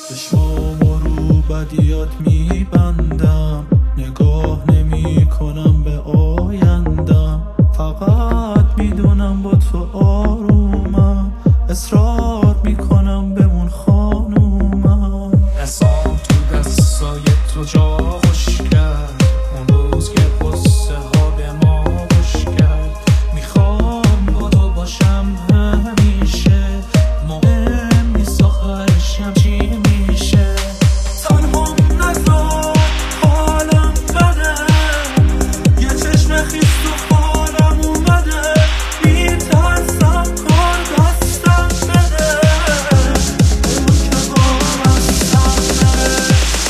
چشمامو رو بدیات میبندم، نگاه نمی کنم به آیندم، فقط میدونم با تو آرومم، اصرار میکنم بمون خانومم. دستام تو دستای تو جا خوش کرد، اون روز که قصه ها به ما خوش کرد. میخوام با تو باشم همیشه، مهم نیست آخرشم چی میشه. تنهام نذار حالم بده، یه چشم خیس تو حالم اومده، میترسم کار دستم بده، اون که وابستم بره.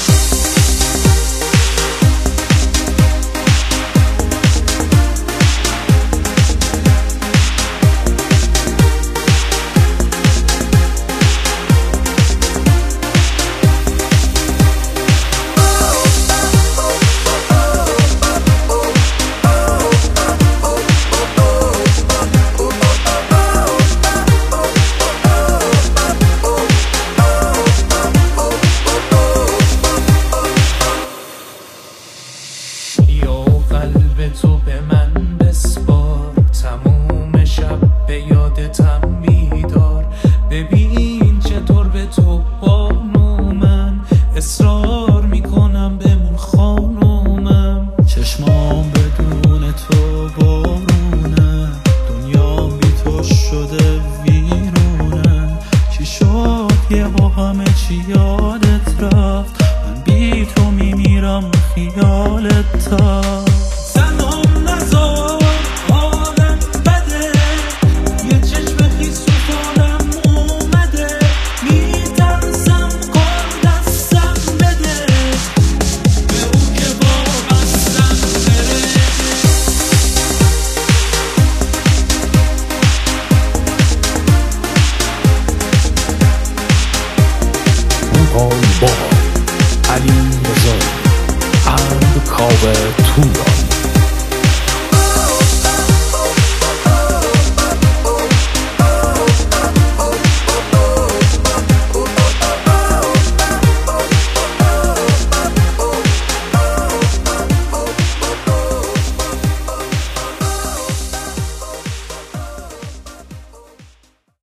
قلب تو به من بسپار، تموم شب به یادتم بیدار. ببین چطور به تو بانو من اصرار میکنم بمون خانومم. چشمام بدون تو بارونه، دنیا بی تو شده ویرونه. چی شد یهو همه چی یادت رفت، من بی تو میمیرم خیالت تا. تنهام نذار حالم بده، یه چشم خیس تو حالم اومده، میترسم کار دستم بده، به اون که وابستم بره. Boy, Ali Reza and Kaveh Tura.